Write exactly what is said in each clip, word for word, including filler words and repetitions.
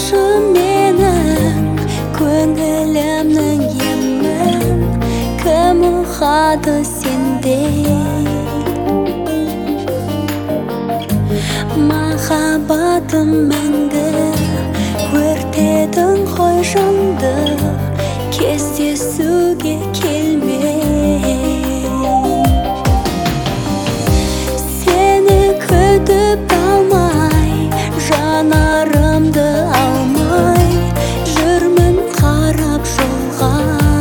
менің көңілімнің емін кім ұғады сендей махаббатым мәңгі өртедің ғой жанды кездесуге келмей сені күтіп алмай жанарымды алмай жүрмін қарап жолға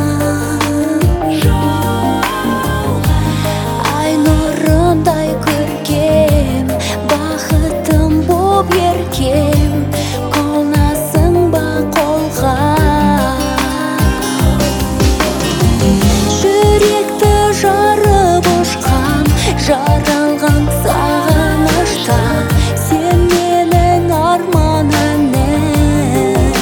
ай нұрындай көркем бақытым боп еркем қонасың ба қолға жүректі жарып ұшқан жаралған сағыныштан сен менің арман әнім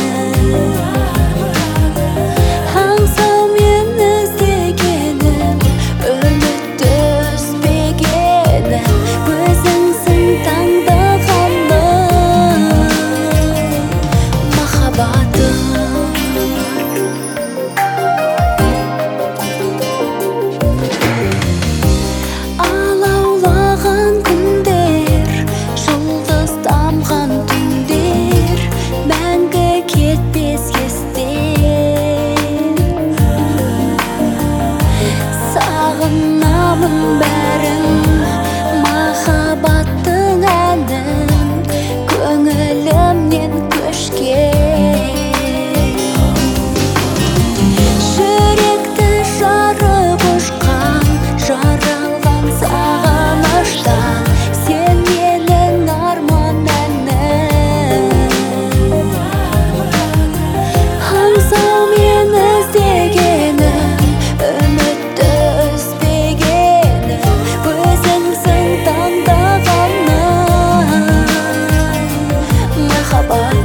аңсаумен іздегенім үмітті үзбегенім өзіңсің таңдағаным махаббатым алаулаған күндер жұлдыз тамған түндер мәңгі кетпес естен сағынамын бәрін махаббаттың әнін көңілімнен көшкен жүректі жарып ұшқан жаралған сағыныштан сен менің арман әнім аңсаумен іздегенім үмітті үзбегенім өзіңсің таңдағаным махаббат